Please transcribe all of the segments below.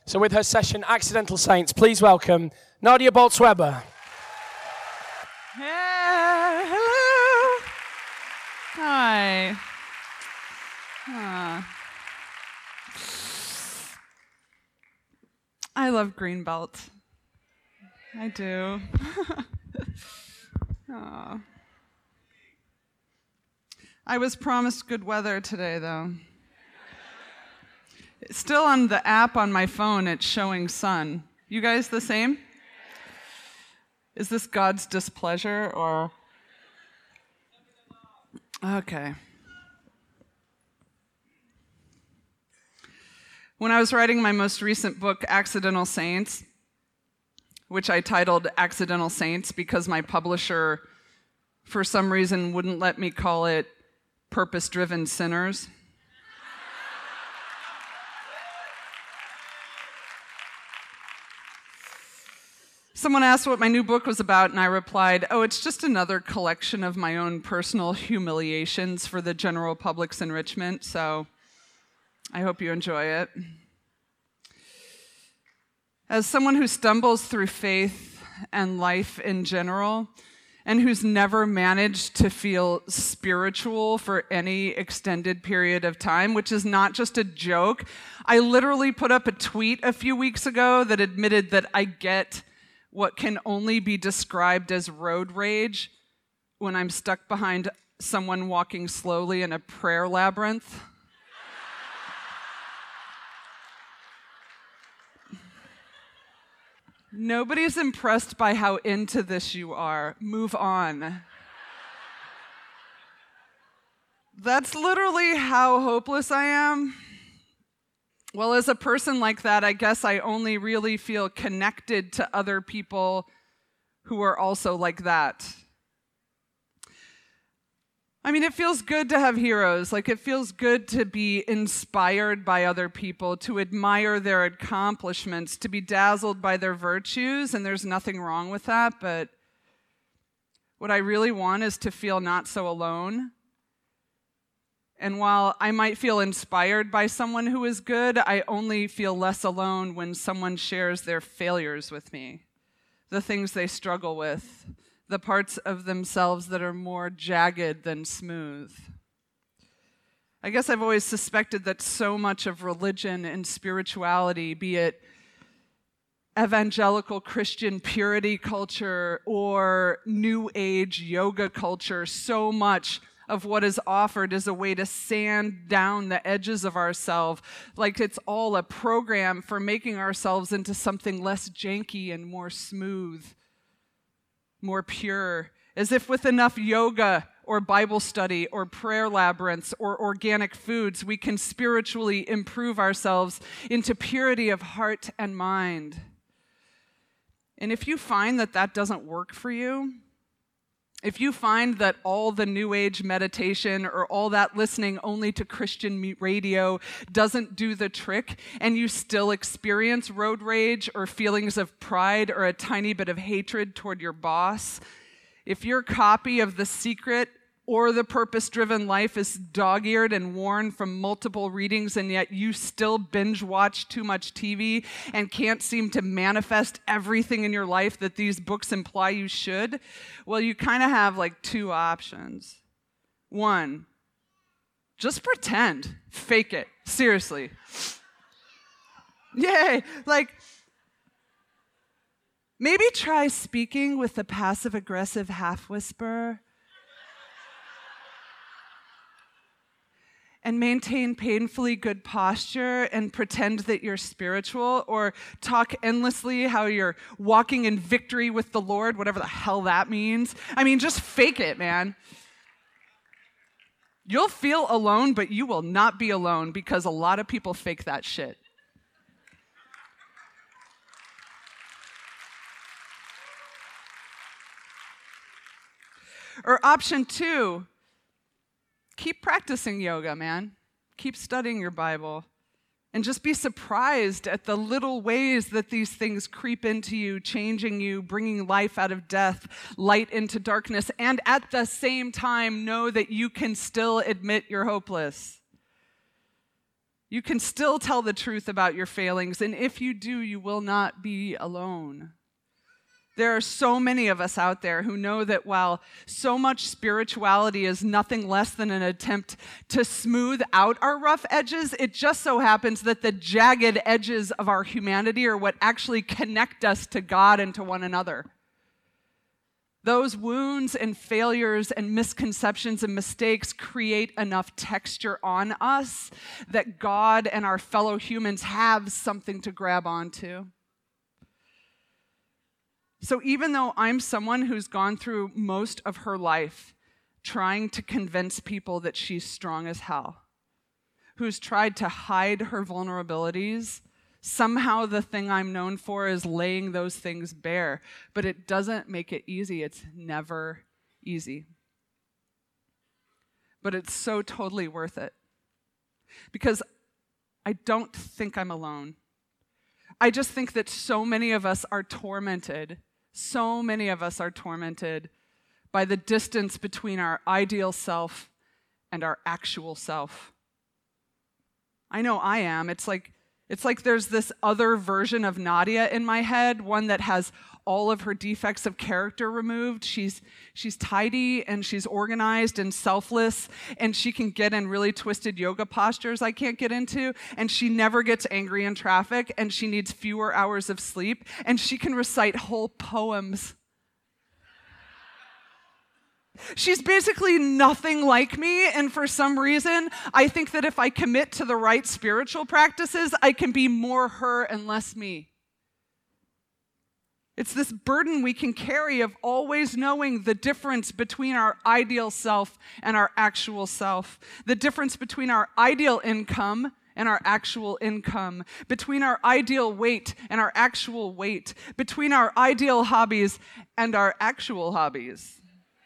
So with her session, Accidental Saints, please welcome Nadia Bolz-Weber. Yeah, hello. Hi. I love Greenbelt. I do. I was promised good weather today, though. Still on the app on my phone, it's showing sun. You guys the same? Is this God's displeasure or? Okay. When I was writing my most recent book, Accidental Saints, which I titled Accidental Saints because my publisher, for some reason, wouldn't let me call it Purpose-Driven Sinners. Someone asked what my new book was about, and I replied, oh, it's just another collection of my own personal humiliations for the general public's enrichment, so I hope you enjoy it. As someone who stumbles through faith and life in general, and who's never managed to feel spiritual for any extended period of time, which is not just a joke, I literally put up a tweet a few weeks ago that admitted that I get what can only be described as road rage when I'm stuck behind someone walking slowly in a prayer labyrinth. Nobody's impressed by how into this you are. Move on. That's literally how hopeless I am. Well, as a person like that, I guess I only really feel connected to other people who are also like that. I mean, it feels good to have heroes. Like, it feels good to be inspired by other people, to admire their accomplishments, to be dazzled by their virtues, and there's nothing wrong with that, but what I really want is to feel not so alone. And while I might feel inspired by someone who is good, I only feel less alone when someone shares their failures with me, the things they struggle with, the parts of themselves that are more jagged than smooth. I guess I've always suspected that so much of religion and spirituality, be it evangelical Christian purity culture or New Age yoga culture, so much of what is offered is a way to sand down the edges of ourselves, like it's all a program for making ourselves into something less janky and more smooth, more pure, as if with enough yoga or Bible study or prayer labyrinths or organic foods, we can spiritually improve ourselves into purity of heart and mind. And if you find that that doesn't work for you, if you find that all the New Age meditation or all that listening only to Christian radio doesn't do the trick, and you still experience road rage or feelings of pride or a tiny bit of hatred toward your boss, if your copy of The Secret or The Purpose-Driven Life is dog-eared and worn from multiple readings, and yet you still binge watch too much TV and can't seem to manifest everything in your life that these books imply you should, well, you kind of have like two options. One, just pretend. Fake it. Seriously. Yay! Like, maybe try speaking with the passive-aggressive half-whisper and maintain painfully good posture and pretend that you're spiritual, or talk endlessly how you're walking in victory with the Lord, whatever the hell that means. I mean, just fake it, man. You'll feel alone, but you will not be alone because a lot of people fake that shit. Or option two, keep practicing yoga, man. Keep studying your Bible. And just be surprised at the little ways that these things creep into you, changing you, bringing life out of death, light into darkness, and at the same time know that you can still admit you're hopeless. You can still tell the truth about your failings, and if you do, you will not be alone. There are so many of us out there who know that while so much spirituality is nothing less than an attempt to smooth out our rough edges, it just so happens that the jagged edges of our humanity are what actually connect us to God and to one another. Those wounds and failures and misconceptions and mistakes create enough texture on us that God and our fellow humans have something to grab onto. So even though I'm someone who's gone through most of her life trying to convince people that she's strong as hell, who's tried to hide her vulnerabilities, somehow the thing I'm known for is laying those things bare. But it doesn't make it easy. It's never easy. But it's so totally worth it. Because I don't think I'm alone. I just think that so many of us are tormented. So many of us are tormented by the distance between our ideal self and our actual self. I know I am. It's like there's this other version of Nadia in my head, one that has all of her defects of character removed. She's tidy and she's organized and selfless, and she can get in really twisted yoga postures I can't get into, and she never gets angry in traffic, and she needs fewer hours of sleep, and she can recite whole poems. She's basically nothing like me, and for some reason, I think that if I commit to the right spiritual practices, I can be more her and less me. It's this burden we can carry of always knowing the difference between our ideal self and our actual self, the difference between our ideal income and our actual income, between our ideal weight and our actual weight, between our ideal hobbies and our actual hobbies.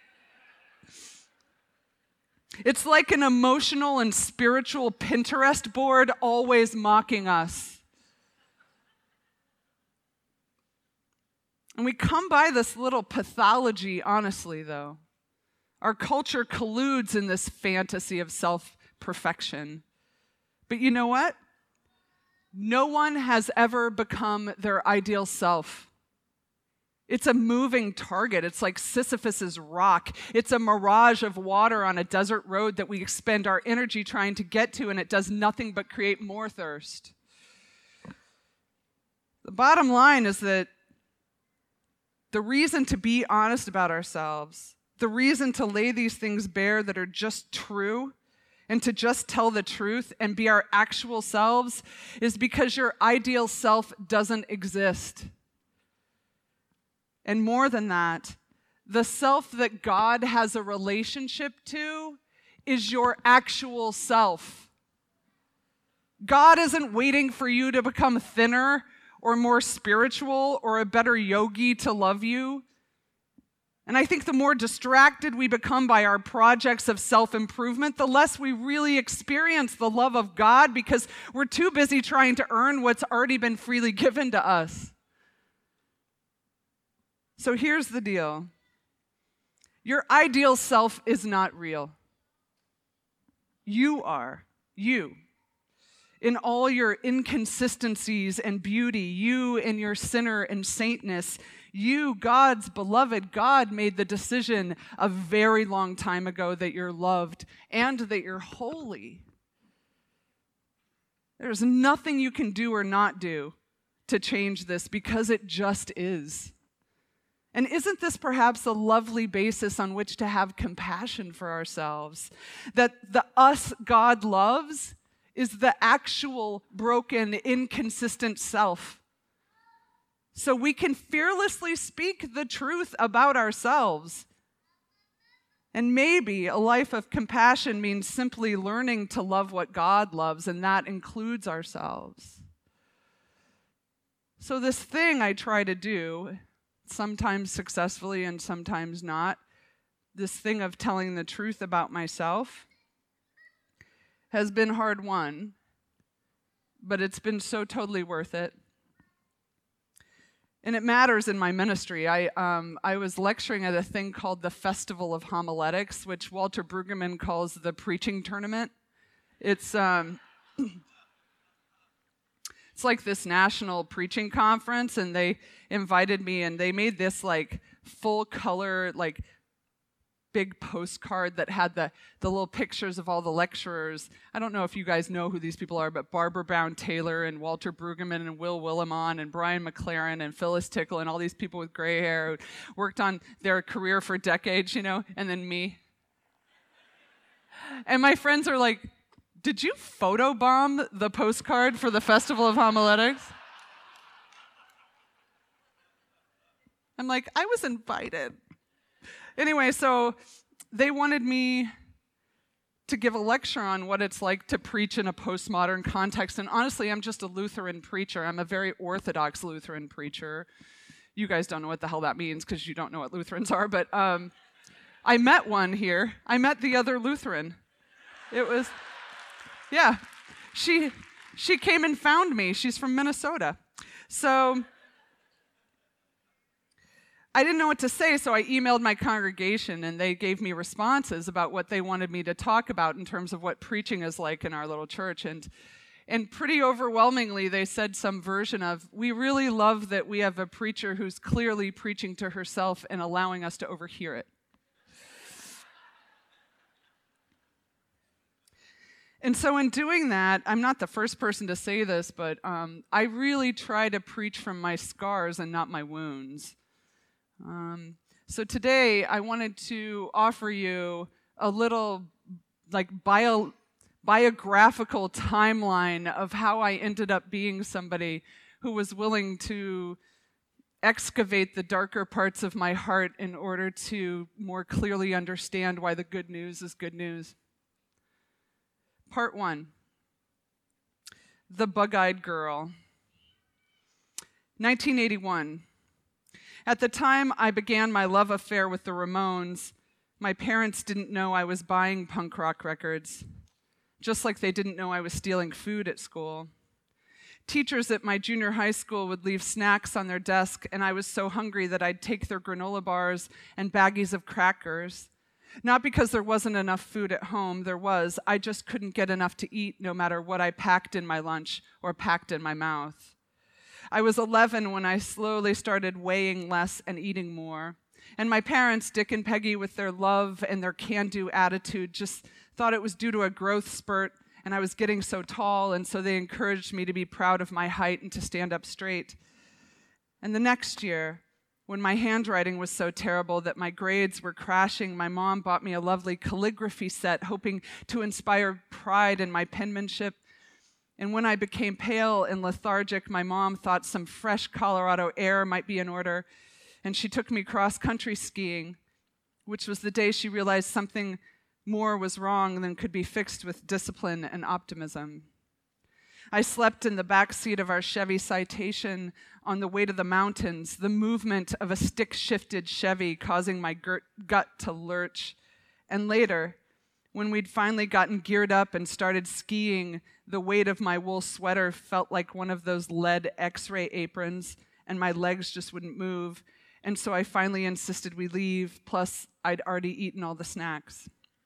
It's like an emotional and spiritual Pinterest board always mocking us. And we come by this little pathology, honestly, though. Our culture colludes in this fantasy of self-perfection. But you know what? No one has ever become their ideal self. It's a moving target. It's like Sisyphus's rock. It's a mirage of water on a desert road that we expend our energy trying to get to, and it does nothing but create more thirst. The bottom line is that the reason to be honest about ourselves, the reason to lay these things bare that are just true, and to just tell the truth and be our actual selves, is because your ideal self doesn't exist. And more than that, the self that God has a relationship to is your actual self. God isn't waiting for you to become thinner or more spiritual or a better yogi to love you. And I think the more distracted we become by our projects of self-improvement, the less we really experience the love of God, because we're too busy trying to earn what's already been freely given to us. So here's the deal. Your ideal self is not real. You are. You. In all your inconsistencies and beauty, you in your sinner and saintness, you, God's beloved, God made the decision a very long time ago that you're loved and that you're holy. There's nothing you can do or not do to change this, because it just is. And isn't this perhaps a lovely basis on which to have compassion for ourselves? That the us God loves is the actual broken, inconsistent self. So we can fearlessly speak the truth about ourselves. And maybe a life of compassion means simply learning to love what God loves, and that includes ourselves. So this thing I try to do, sometimes successfully and sometimes not, this thing of telling the truth about myself, has been hard won, but it's been so totally worth it. And it matters in my ministry. I was lecturing at a thing called the Festival of Homiletics, which Walter Brueggemann calls the preaching tournament. It's It's like this national preaching conference, and they invited me, and they made this like full color, like big postcard that had the little pictures of all the lecturers. I don't know if you guys know who these people are, but Barbara Brown Taylor and Walter Brueggemann and Will Willimon and Brian McLaren and Phyllis Tickle and all these people with gray hair who worked on their career for decades, you know, and then me. And my friends are like, did you photobomb the postcard for the Festival of Homiletics? I'm like, I was invited. Anyway, so they wanted me to give a lecture on what it's like to preach in a postmodern context. And honestly, I'm just a Lutheran preacher. I'm a very Orthodox Lutheran preacher. You guys don't know what the hell that means because you don't know what Lutherans are. But I met one here. I met the other Lutheran. It was, yeah. She came and found me. She's from Minnesota. So I didn't know what to say, so I emailed my congregation, and they gave me responses about what they wanted me to talk about in terms of what preaching is like in our little church. And pretty overwhelmingly, they said some version of, we really love that we have a preacher who's clearly preaching to herself and allowing us to overhear it. And so in doing that, I'm not the first person to say this, but I really try to preach from my scars and not my wounds. So today I wanted to offer you a little like biographical timeline of how I ended up being somebody who was willing to excavate the darker parts of my heart in order to more clearly understand why the good news is good news. Part 1, The Bug-Eyed Girl. 1981. At the time I began my love affair with the Ramones, my parents didn't know I was buying punk rock records, just like they didn't know I was stealing food at school. Teachers at my junior high school would leave snacks on their desk, and I was so hungry that I'd take their granola bars and baggies of crackers. Not because there wasn't enough food at home, there was. I just couldn't get enough to eat no matter what I packed in my lunch or packed in my mouth. I was 11 when I slowly started weighing less and eating more. And my parents, Dick and Peggy, with their love and their can-do attitude, just thought it was due to a growth spurt, and I was getting so tall, and so they encouraged me to be proud of my height and to stand up straight. And the next year, when my handwriting was so terrible that my grades were crashing, my mom bought me a lovely calligraphy set, hoping to inspire pride in my penmanship. And when I became pale and lethargic, my mom thought some fresh Colorado air might be in order, and she took me cross-country skiing, which was the day she realized something more was wrong than could be fixed with discipline and optimism. I slept in the back seat of our Chevy Citation on the way to the mountains, the movement of a stick-shifted Chevy causing my gut to lurch. And later, when we'd finally gotten geared up and started skiing, the weight of my wool sweater felt like one of those lead X-ray aprons, and my legs just wouldn't move. And so I finally insisted we leave, plus I'd already eaten all the snacks.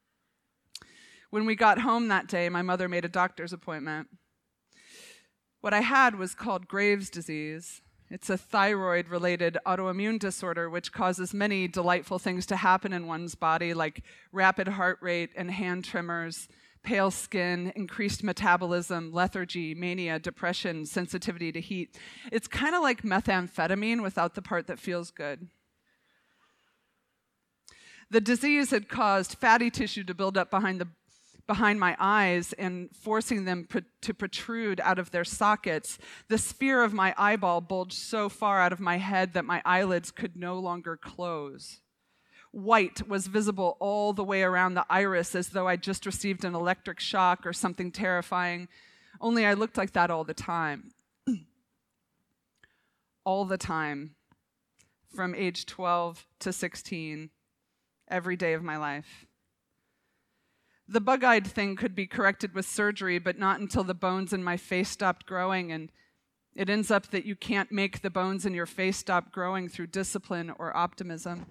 When we got home that day, my mother made a doctor's appointment. What I had was called Graves' disease. It's a thyroid-related autoimmune disorder which causes many delightful things to happen in one's body, like rapid heart rate and hand tremors, pale skin, increased metabolism, lethargy, mania, depression, sensitivity to heat. It's kind of like methamphetamine without the part that feels good. The disease had caused fatty tissue to build up behind my eyes and forcing them to protrude out of their sockets. The sphere of my eyeball bulged so far out of my head that my eyelids could no longer close. White was visible all the way around the iris as though I'd just received an electric shock or something terrifying, only I looked like that all the time. All the time, from age 12 to 16, every day of my life. The bug-eyed thing could be corrected with surgery, but not until the bones in my face stopped growing, and it ends up that you can't make the bones in your face stop growing through discipline or optimism.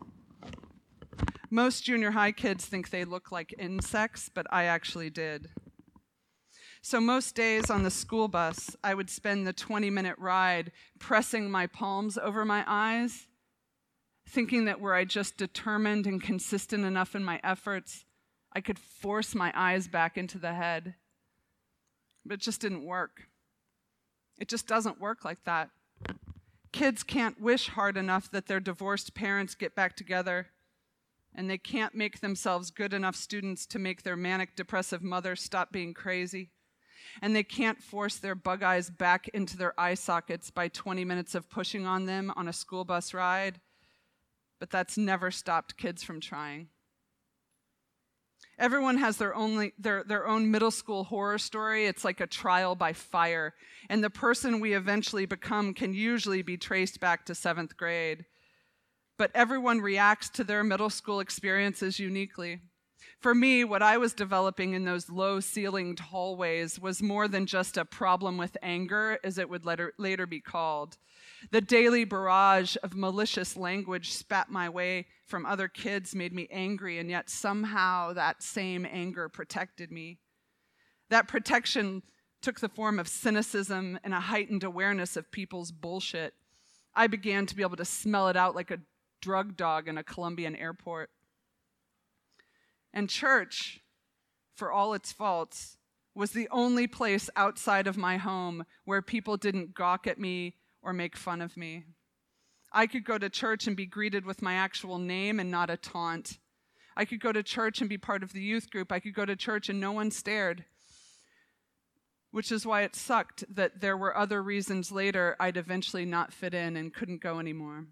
Most junior high kids think they look like insects, but I actually did. So most days on the school bus, I would spend the 20-minute ride pressing my palms over my eyes, thinking that were I just determined and consistent enough in my efforts, I could force my eyes back into the head. But it just didn't work. It just doesn't work like that. Kids can't wish hard enough that their divorced parents get back together, and they can't make themselves good enough students to make their manic depressive mother stop being crazy, and they can't force their bug eyes back into their eye sockets by 20 minutes of pushing on them on a school bus ride, but that's never stopped kids from trying. Everyone has their own middle school horror story. It's like a trial by fire. And the person we eventually become can usually be traced back to 7th grade. But everyone reacts to their middle school experiences uniquely. For me, what I was developing in those low-ceilinged hallways was more than just a problem with anger, as it would later be called. The daily barrage of malicious language spat my way from other kids made me angry, and yet somehow that same anger protected me. That protection took the form of cynicism and a heightened awareness of people's bullshit. I began to be able to smell it out like a drug dog in a Colombian airport. And church, for all its faults, was the only place outside of my home where people didn't gawk at me or make fun of me. I could go to church and be greeted with my actual name and not a taunt. I could go to church and be part of the youth group. I could go to church and no one stared, which is why it sucked that there were other reasons later I'd eventually not fit in and couldn't go anymore.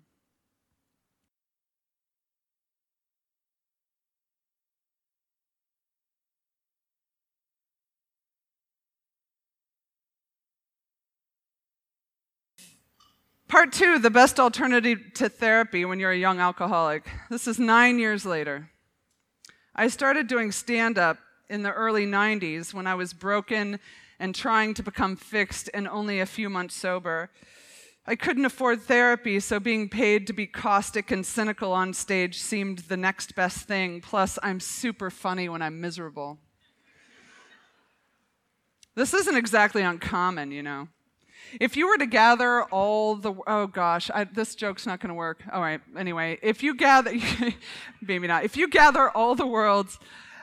Part 2, the best alternative to therapy when you're a young alcoholic. This is 9 years later. I started doing stand-up in the early 90s when I was broken and trying to become fixed and only a few months sober. I couldn't afford therapy, so being paid to be caustic and cynical on stage seemed the next best thing. Plus, I'm super funny when I'm miserable. This isn't exactly uncommon, you know. If you were to gather all the, oh gosh, this joke's not going to work. All right, anyway, if you gather, maybe not. If you gather all the world's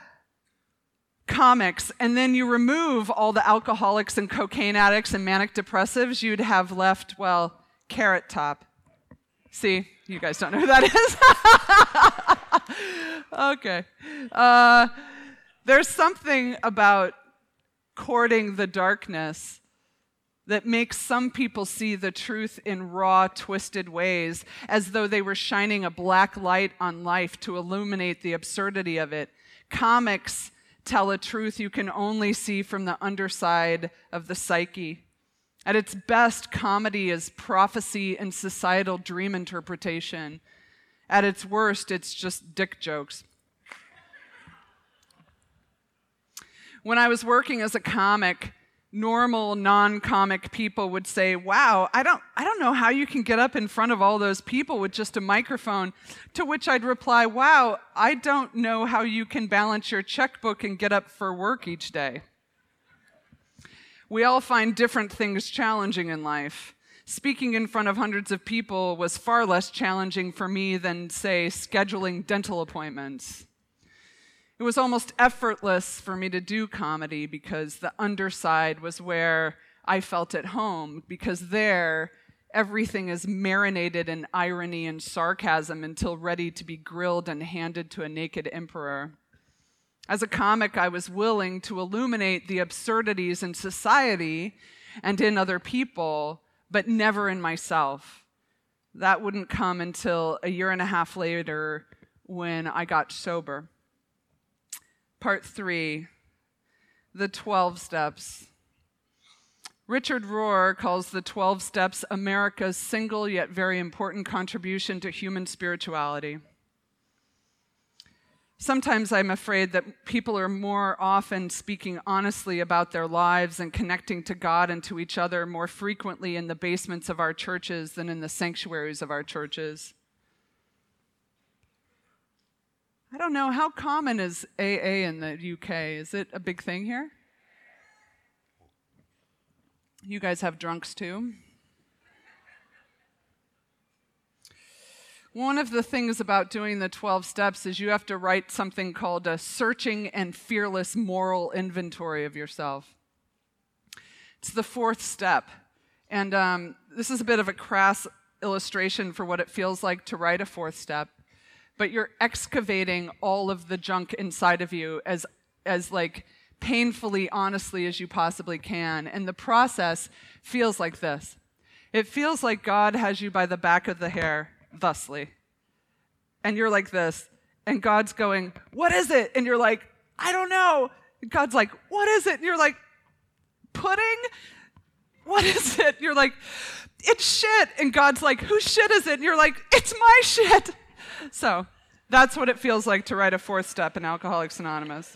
comics and then you remove all the alcoholics and cocaine addicts and manic depressives, you'd have left, well, Carrot Top. See, you guys don't know who that is? Okay. There's something about courting the darkness that makes some people see the truth in raw, twisted ways, as though they were shining a black light on life to illuminate the absurdity of it. Comics tell a truth you can only see from the underside of the psyche. At its best, comedy is prophecy and societal dream interpretation. At its worst, it's just dick jokes. When I was working as a comic, normal, non-comic people would say, wow, I don't know how you can get up in front of all those people with just a microphone. To which I'd reply, wow, I don't know how you can balance your checkbook and get up for work each day. We all find different things challenging in life. Speaking in front of hundreds of people was far less challenging for me than, say, scheduling dental appointments. It was almost effortless for me to do comedy because the underside was where I felt at home, because there, everything is marinated in irony and sarcasm until ready to be grilled and handed to a naked emperor. As a comic, I was willing to illuminate the absurdities in society and in other people, but never in myself. That wouldn't come until a year and a half later when I got sober. Part 3, the 12 steps. Richard Rohr calls the 12 steps America's single yet very important contribution to human spirituality. Sometimes I'm afraid that people are more often speaking honestly about their lives and connecting to God and to each other more frequently in the basements of our churches than in the sanctuaries of our churches. I don't know, how common is AA in the UK? Is it a big thing here? You guys have drunks too? One of the things about doing the 12 steps is you have to write something called a searching and fearless moral inventory of yourself. It's the fourth step. And this is a bit of a crass illustration for what it feels like to write a fourth step. But you're excavating all of the junk inside of you as like painfully, honestly as you possibly can. And the process feels like this. It feels like God has you by the back of the hair, thusly. And you're like this. And God's going, what is it? And you're like, I don't know. And God's like, what is it? And you're like, pudding? What is it? You're like, it's shit. And God's like, whose shit is it? And you're like, it's my shit. So that's what it feels like to write a fourth step in Alcoholics Anonymous.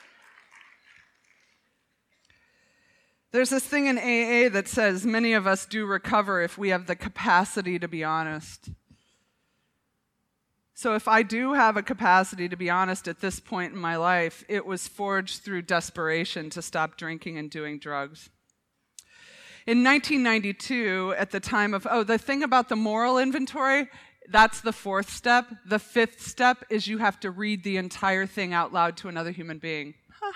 There's this thing in AA that says many of us do recover if we have the capacity to be honest. So if I do have a capacity to be honest at this point in my life, it was forged through desperation to stop drinking and doing drugs. In 1992, at the time of, the thing about the moral inventory, that's the fourth step. The fifth step is you have to read the entire thing out loud to another human being.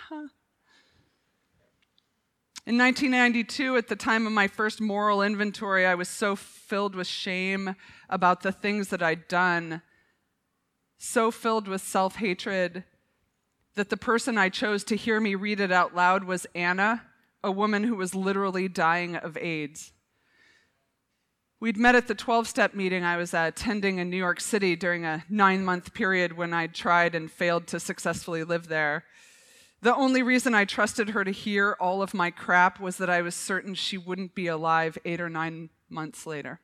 In 1992, at the time of my first moral inventory, I was so filled with shame about the things that I'd done, so filled with self-hatred, that the person I chose to hear me read it out loud was Anna, a woman who was literally dying of AIDS. We'd met at the 12-step meeting I was attending in New York City during a 9-month period when I'd tried and failed to successfully live there. The only reason I trusted her to hear all of my crap was that I was certain she wouldn't be alive 8 or 9 months later.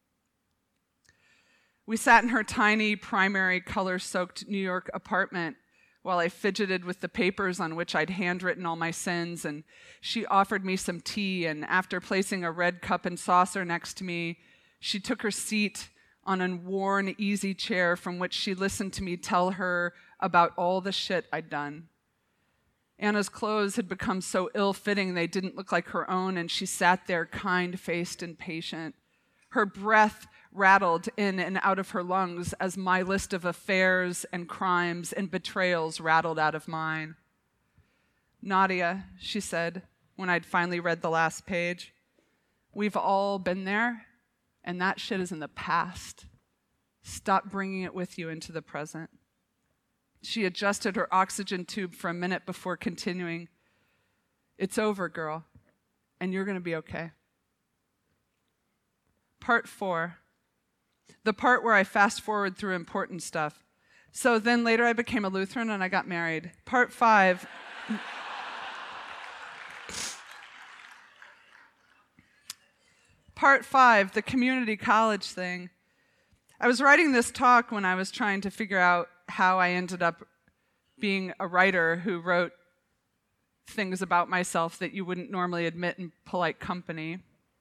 We sat in her tiny, primary, color-soaked New York apartment while I fidgeted with the papers on which I'd handwritten all my sins, and she offered me some tea, and after placing a red cup and saucer next to me, she took her seat on a worn, easy chair from which she listened to me tell her about all the shit I'd done. Anna's clothes had become so ill-fitting they didn't look like her own, and she sat there kind-faced and patient. Her breath rattled in and out of her lungs as my list of affairs and crimes and betrayals rattled out of mine. Nadia, she said, when I'd finally read the last page, we've all been there, and that shit is in the past. Stop bringing it with you into the present. She adjusted her oxygen tube for a minute before continuing. It's over, girl, and you're going to be okay. Part 4. The part where I fast forward through important stuff. So then later I became a Lutheran and I got married. Part 5. Part 5, the community college thing. I was writing this talk when I was trying to figure out how I ended up being a writer who wrote things about myself that you wouldn't normally admit in polite company.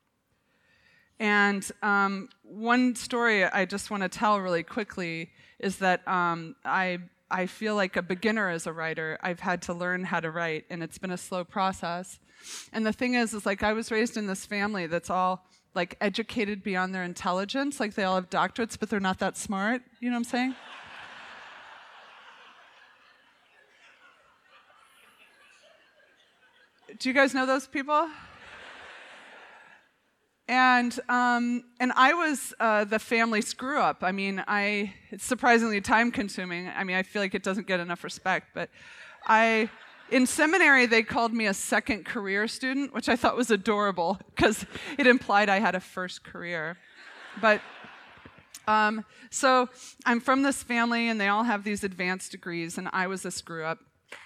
And one story I just want to tell really quickly is that I feel like a beginner as a writer. I've had to learn how to write, and it's been a slow process. And the thing is like I was raised in this family that's all like educated beyond their intelligence. Like they all have doctorates, but they're not that smart. You know what I'm saying? Do you guys know those people? And I was the family screw-up. I mean, it's surprisingly time-consuming. I mean, I feel like it doesn't get enough respect. But in seminary, they called me a second career student, which I thought was adorable because it implied I had a first career. But so I'm from this family, and they all have these advanced degrees, and I was a screw-up.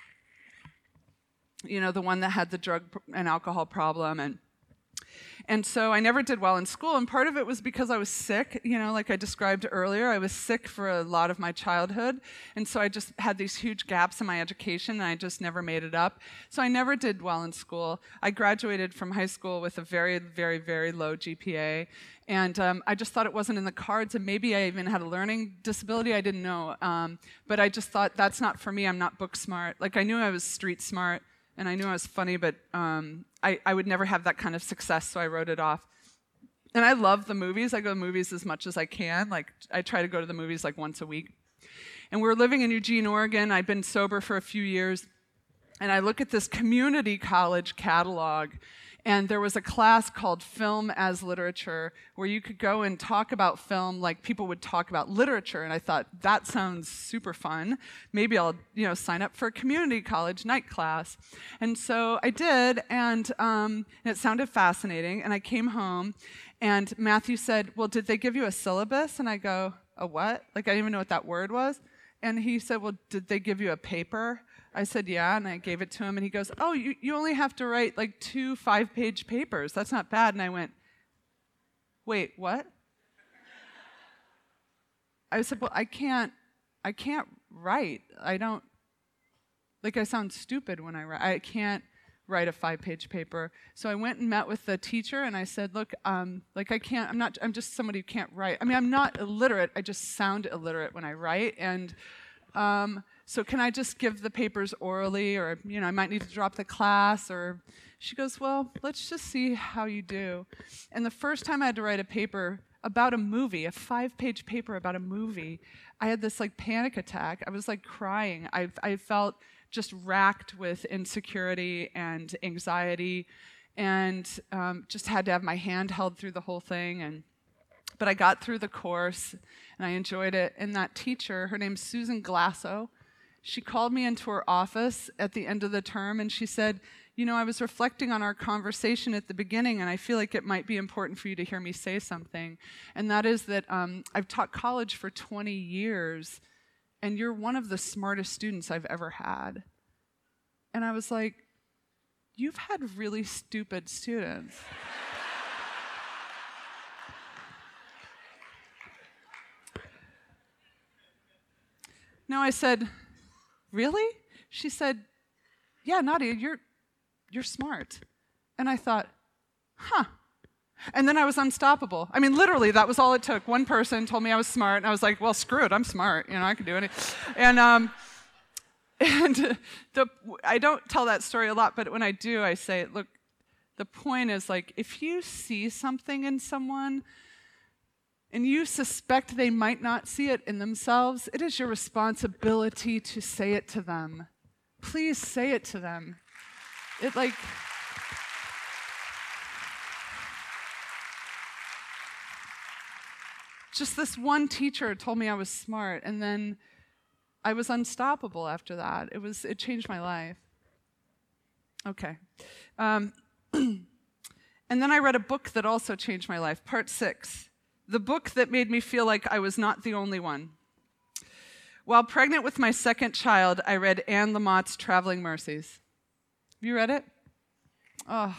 You know, the one that had the drug and alcohol problem, and so I never did well in school, and part of it was because I was sick, you know, like I described earlier. I was sick for a lot of my childhood, and so I just had these huge gaps in my education, and I just never made it up. So I never did well in school. I graduated from high school with a very, very, very low GPA, and I just thought it wasn't in the cards, and maybe I even had a learning disability. I didn't know, but I just thought, that's not for me. I'm not book smart. Like, I knew I was street smart, And I knew I was funny, but I would never have that kind of success, so I wrote it off. And I love the movies. I go to movies as much as I can. Like, I try to go to the movies like once a week. And we were living in Eugene, Oregon. I'd been sober for a few years. And I look at this community college catalog, and there was a class called Film as Literature where you could go and talk about film like people would talk about literature. And I thought, that sounds super fun. Maybe I'll, sign up for a community college night class. And so I did, and it sounded fascinating. And I came home, and Matthew said, well, did they give you a syllabus? And I go, a what? Like, I didn't even know what that word was. And he said, well, did they give you a paper? I said, yeah, and I gave it to him, and he goes, oh, you only have to write like 2 5-page papers. That's not bad. And I went, wait, what? I said, well, I can't write. I sound stupid when I write. I can't write a 5-page paper. So I went and met with the teacher, and I said, look, I'm just somebody who can't write. I mean, I'm not illiterate. I just sound illiterate when I write, and so can I just give the papers orally, or, I might need to drop the class, or she goes, well, let's just see how you do. And the first time I had to write a paper about a movie, a 5-page paper about a movie, I had this panic attack. I was crying. I felt just racked with insecurity and anxiety, and just had to have my hand held through the whole thing. But I got through the course, and I enjoyed it. And that teacher, her name's Susan Glasso, she called me into her office at the end of the term, and she said, I was reflecting on our conversation at the beginning, and I feel like it might be important for you to hear me say something. And that is that I've taught college for 20 years, and you're one of the smartest students I've ever had. And I was like, you've had really stupid students. No, I said, really? She said, yeah, Nadia, you're smart. And I thought, huh. And then I was unstoppable. I mean, literally, that was all it took. One person told me I was smart, and I was like, well, screw it, I'm smart. I can do anything. And I don't tell that story a lot, but when I do, I say, look, the point is, if you see something in someone and you suspect they might not see it in themselves, it is your responsibility to say it to them. Please say it to them. Just this one teacher told me I was smart, and then I was unstoppable after that. It changed my life. Okay. And then I read a book that also changed my life, Part 6. The book that made me feel like I was not the only one. While pregnant with my second child, I read Anne Lamott's Traveling Mercies. Have you read it? Oh.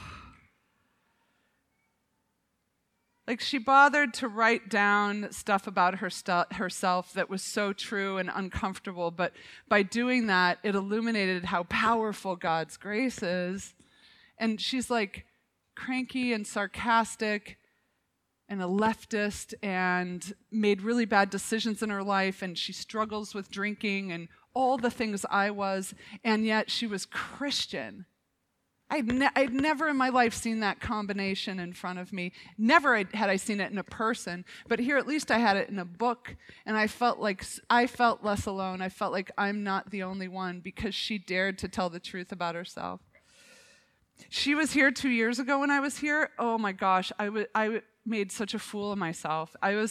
She bothered to write down stuff about herself that was so true and uncomfortable, but by doing that, it illuminated how powerful God's grace is. And she's cranky and sarcastic and a leftist, and made really bad decisions in her life, and she struggles with drinking and all the things I was, and yet she was Christian. I'd never in my life seen that combination in front of me. Never had I seen it in a person, but here at least I had it in a book, and I felt less alone. I felt like I'm not the only one, because she dared to tell the truth about herself. She was here 2 years ago when I was here. Oh my gosh, I made such a fool of myself. I was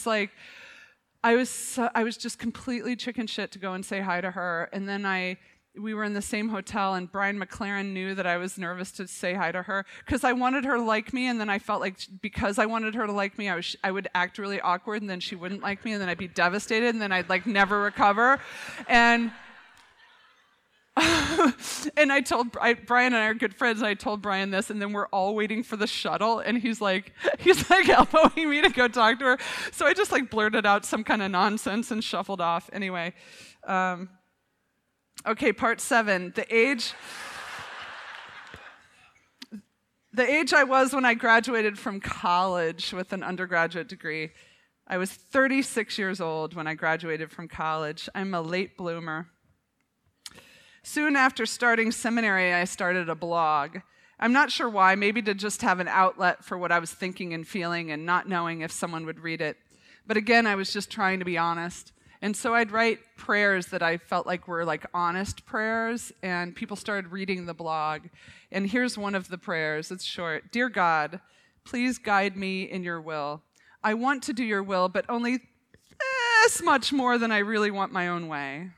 just completely chicken shit to go and say hi to her. And then we were in the same hotel, and Brian McLaren knew that I was nervous to say hi to her because I wanted her to like me, and then I felt like because I wanted her to like me, I would act really awkward, and then she wouldn't like me, and then I'd be devastated, and then I'd never recover. And and I told Brian, and I are good friends, and I told Brian this, and then we're all waiting for the shuttle, and he's elbowing me to go talk to her. So I just blurted out some kind of nonsense and shuffled off. Anyway, okay, part 7, the age I was when I graduated from college with an undergraduate degree. I was 36 years old when I graduated from college. I'm a late bloomer. Soon after starting seminary, I started a blog. I'm not sure why, maybe to just have an outlet for what I was thinking and feeling and not knowing if someone would read it. But again, I was just trying to be honest. And so I'd write prayers that I felt like were like honest prayers, and people started reading the blog. And here's one of the prayers. It's short. Dear God, please guide me in your will. I want to do your will, but only this much more than I really want my own way.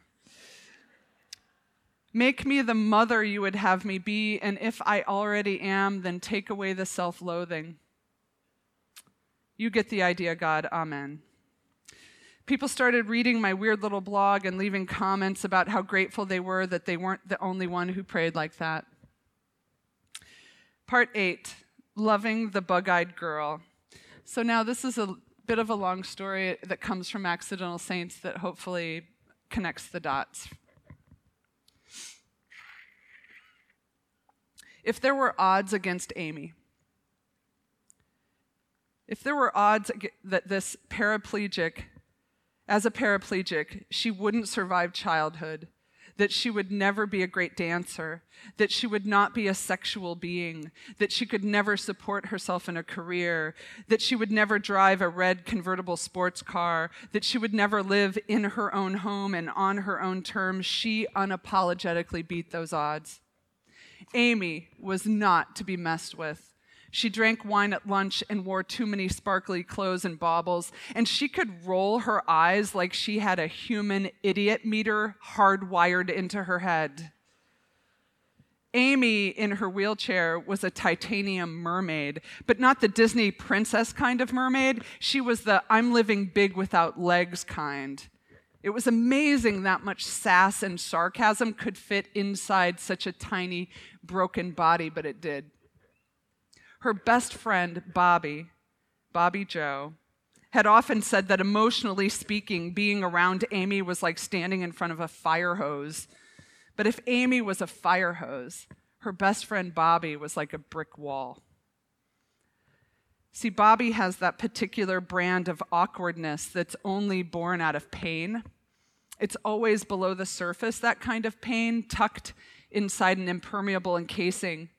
Make me the mother you would have me be, and if I already am, then take away the self-loathing. You get the idea, God. Amen. People started reading my weird little blog and leaving comments about how grateful they were that they weren't the only one who prayed like that. Part 8, loving the bug-eyed girl. So now this is a bit of a long story that comes from Accidental Saints that hopefully connects the dots. If there were odds against Amy, if there were odds that this paraplegic, as a paraplegic, she wouldn't survive childhood, that she would never be a great dancer, that she would not be a sexual being, that she could never support herself in a career, that she would never drive a red convertible sports car, that she would never live in her own home and on her own terms, she unapologetically beat those odds. Amy was not to be messed with. She drank wine at lunch and wore too many sparkly clothes and baubles, and she could roll her eyes like she had a human idiot meter hardwired into her head. Amy, in her wheelchair, was a titanium mermaid, but not the Disney princess kind of mermaid. She was the I'm living big without legs kind. It was amazing that much sass and sarcasm could fit inside such a tiny, broken body, but it did. Her best friend, Bobby Joe, had often said that emotionally speaking, being around Amy was like standing in front of a fire hose. But if Amy was a fire hose, her best friend Bobby was like a brick wall. See, Bobby has that particular brand of awkwardness that's only born out of pain. It's always below the surface, that kind of pain, tucked inside an impermeable encasing.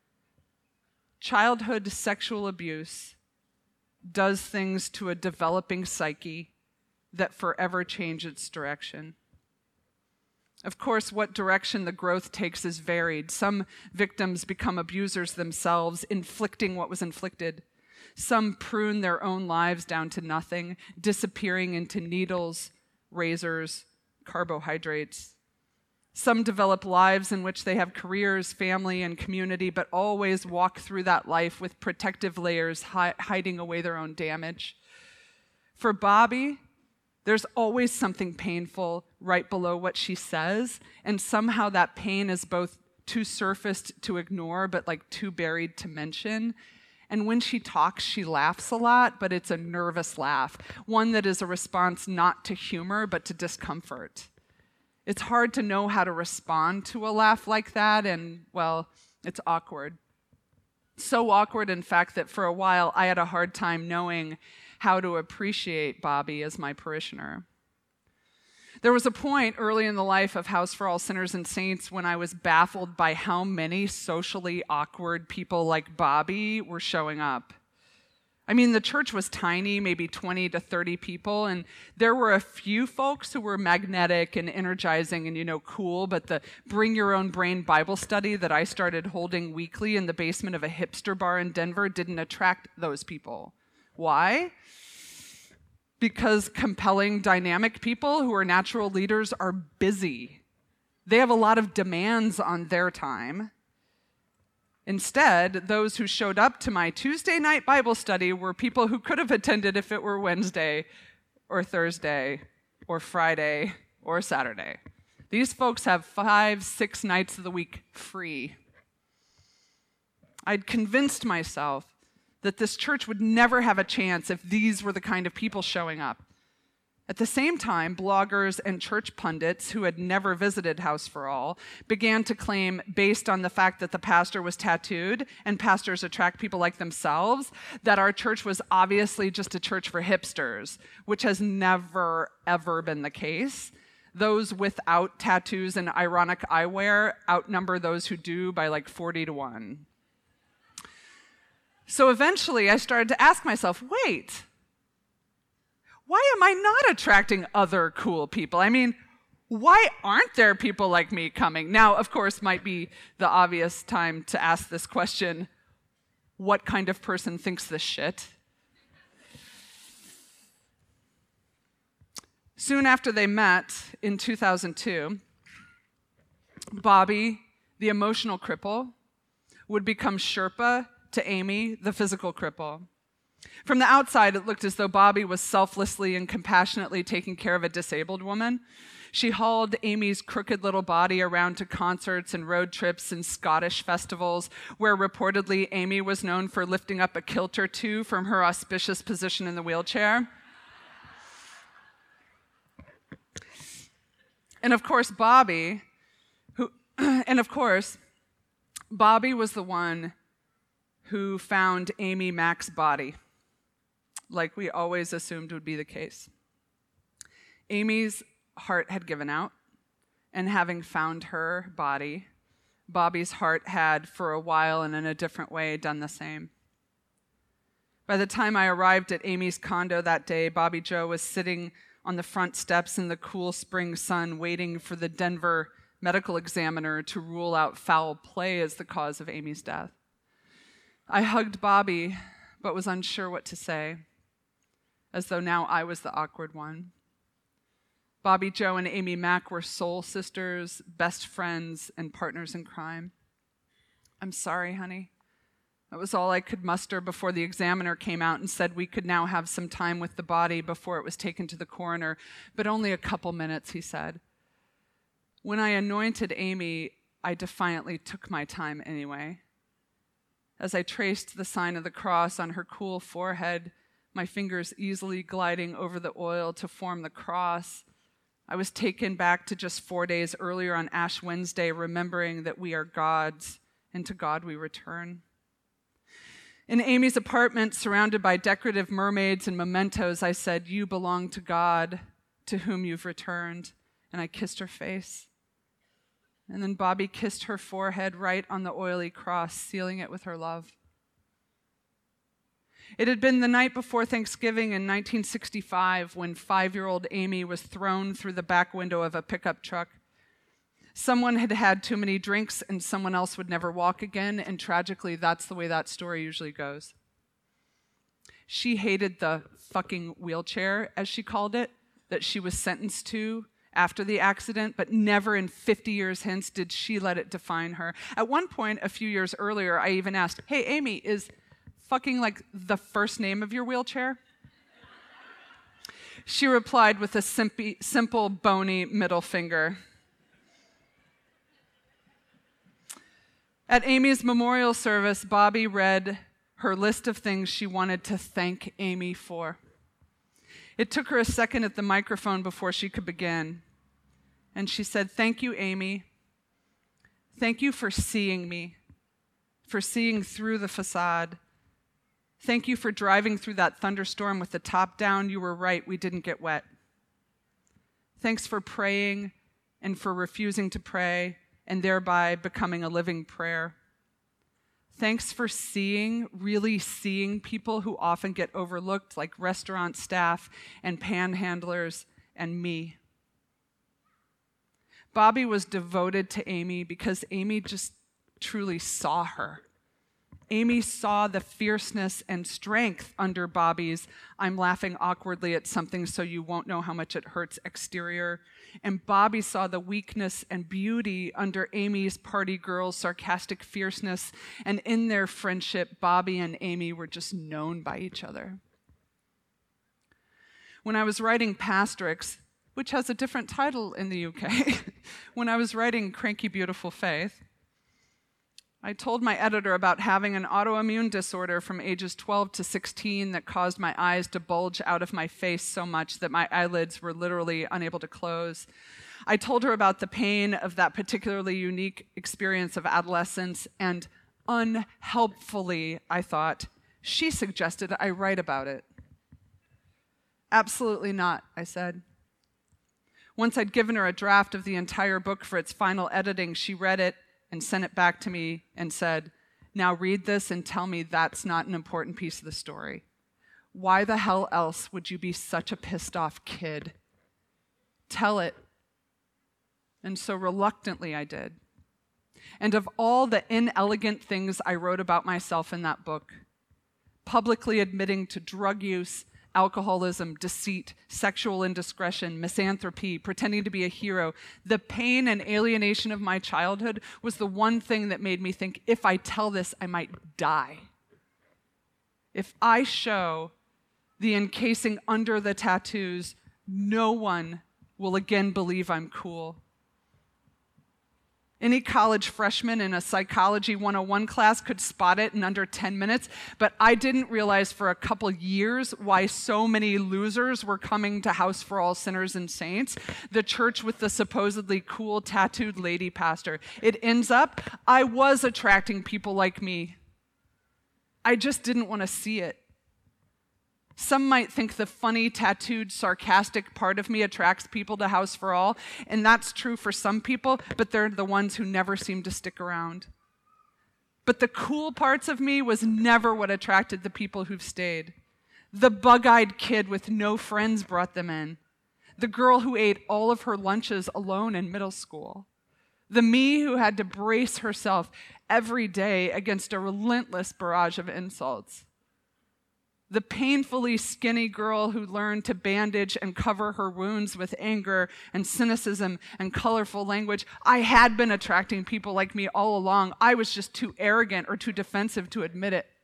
Childhood sexual abuse does things to a developing psyche that forever change its direction. Of course, what direction the growth takes is varied. Some victims become abusers themselves, inflicting what was inflicted. Some prune their own lives down to nothing, disappearing into needles, razors, carbohydrates. Some develop lives in which they have careers, family, and community, but always walk through that life with protective layers hiding away their own damage. For Bobby, there's always something painful right below what she says, and somehow that pain is both too surfaced to ignore, but like too buried to mention. And when she talks, she laughs a lot, but it's a nervous laugh, one that is a response not to humor, but to discomfort. It's hard to know how to respond to a laugh like that, and, well, it's awkward. So awkward, in fact, that for a while I had a hard time knowing how to appreciate Bobby as my parishioner. There was a point early in the life of House for All Sinners and Saints when I was baffled by how many socially awkward people like Bobby were showing up. I mean, the church was tiny, maybe 20 to 30 people, and there were a few folks who were magnetic and energizing and, cool, but the Bring Your Own Brain Bible study that I started holding weekly in the basement of a hipster bar in Denver didn't attract those people. Why? Because compelling, dynamic people who are natural leaders are busy. They have a lot of demands on their time. Instead, those who showed up to my Tuesday night Bible study were people who could have attended if it were Wednesday or Thursday or Friday or Saturday. These folks have 5-6 nights of the week free. I'd convinced myself that this church would never have a chance if these were the kind of people showing up. At the same time, bloggers and church pundits who had never visited House for All began to claim, based on the fact that the pastor was tattooed and pastors attract people like themselves, that our church was obviously just a church for hipsters, which has never, ever been the case. those without tattoos and ironic eyewear outnumber those who do by like 40 to 1. So eventually I started to ask myself, wait, why am I not attracting other cool people? I mean, why aren't there people like me coming? Now, of course, might be the obvious time to ask this question, what kind of person thinks this shit? Soon after they met in 2002, Bobby, the emotional cripple, would become Sherpa to Amy, the physical cripple. From the outside, it looked as though Bobby was selflessly and compassionately taking care of a disabled woman. She hauled Amy's crooked little body around to concerts and road trips and Scottish festivals, where reportedly Amy was known for lifting up a kilt or two from her auspicious position in the wheelchair. And of course, Bobby was the one who found Amy Mack's body, like we always assumed would be the case. Amy's heart had given out, and having found her body, Bobby's heart had, for a while and in a different way, done the same. By the time I arrived at Amy's condo that day, Bobby Joe was sitting on the front steps in the cool spring sun, waiting for the Denver medical examiner to rule out foul play as the cause of Amy's death. I hugged Bobby, but was unsure what to say, as though now I was the awkward one. Bobby Joe and Amy Mack were soul sisters, best friends, and partners in crime. I'm sorry, honey. That was all I could muster before the examiner came out and said we could now have some time with the body before it was taken to the coroner, but only a couple minutes, he said. When I anointed Amy, I defiantly took my time anyway. As I traced the sign of the cross on her cool forehead, my fingers easily gliding over the oil to form the cross, I was taken back to just 4 days earlier on Ash Wednesday, remembering that we are God's, and to God we return. In Amy's apartment, surrounded by decorative mermaids and mementos, I said, "You belong to God, to whom you've returned," and I kissed her face. And then Bobby kissed her forehead right on the oily cross, sealing it with her love. It had been the night before Thanksgiving in 1965 when 5-year-old Amy was thrown through the back window of a pickup truck. Someone had had too many drinks and someone else would never walk again, and tragically, that's the way that story usually goes. She hated the fucking wheelchair, as she called it, that she was sentenced to after the accident, but never in 50 years hence did she let it define her. At one point, a few years earlier, I even asked, "Hey, Amy, is fucking like the first name of your wheelchair?" She replied with a simple, bony middle finger. At Amy's memorial service, Bobby read her list of things she wanted to thank Amy for. It took her a second at the microphone before she could begin. And she said, "Thank you, Amy. Thank you for seeing me, for seeing through the facade. Thank you for driving through that thunderstorm with the top down. You were right, we didn't get wet. Thanks for praying and for refusing to pray and thereby becoming a living prayer. Thanks for really seeing people who often get overlooked, like restaurant staff and panhandlers and me." Bobby was devoted to Amy because Amy just truly saw her. Amy saw the fierceness and strength under Bobby's "I'm laughing awkwardly at something so you won't know how much it hurts" exterior. And Bobby saw the weakness and beauty under Amy's party girl's sarcastic fierceness. And in their friendship, Bobby and Amy were just known by each other. When I was writing Pastrix, which has a different title in the UK, when I was writing Cranky Beautiful Faith, I told my editor about having an autoimmune disorder from ages 12 to 16 that caused my eyes to bulge out of my face so much that my eyelids were literally unable to close. I told her about the pain of that particularly unique experience of adolescence, and unhelpfully, I thought, she suggested I write about it. "Absolutely not," I said. Once I'd given her a draft of the entire book for its final editing, she read it and sent it back to me and said, "Now read this and tell me that's not an important piece of the story. Why the hell else would you be such a pissed off kid? Tell it." And so reluctantly I did. And of all the inelegant things I wrote about myself in that book, publicly admitting to drug use, alcoholism, deceit, sexual indiscretion, misanthropy, pretending to be a hero, the pain and alienation of my childhood was the one thing that made me think, if I tell this, I might die. If I show the encasing under the tattoos, no one will again believe I'm cool. Any college freshman in a Psychology 101 class could spot it in under 10 minutes, but I didn't realize for a couple years why so many losers were coming to House for All Sinners and Saints, the church with the supposedly cool tattooed lady pastor. It ends up, I was attracting people like me. I just didn't want to see it. Some might think the funny, tattooed, sarcastic part of me attracts people to House for All, and that's true for some people, but they're the ones who never seem to stick around. But the cool parts of me was never what attracted the people who've stayed. The bug-eyed kid with no friends brought them in. The girl who ate all of her lunches alone in middle school. The me who had to brace herself every day against a relentless barrage of insults. The painfully skinny girl who learned to bandage and cover her wounds with anger and cynicism and colorful language. I had been attracting people like me all along. I was just too arrogant or too defensive to admit it.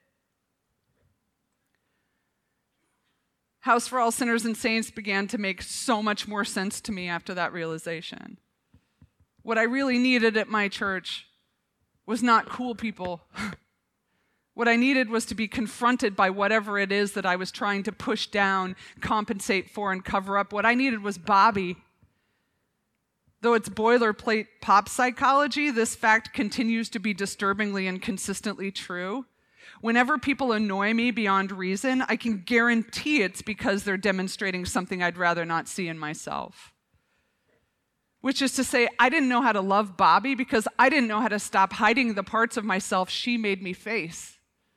House for All Sinners and Saints began to make so much more sense to me after that realization. What I really needed at my church was not cool people. What I needed was to be confronted by whatever it is that I was trying to push down, compensate for, and cover up. What I needed was Bobby. Though it's boilerplate pop psychology, this fact continues to be disturbingly and consistently true. Whenever people annoy me beyond reason, I can guarantee it's because they're demonstrating something I'd rather not see in myself. Which is to say, I didn't know how to love Bobby because I didn't know how to stop hiding the parts of myself she made me face.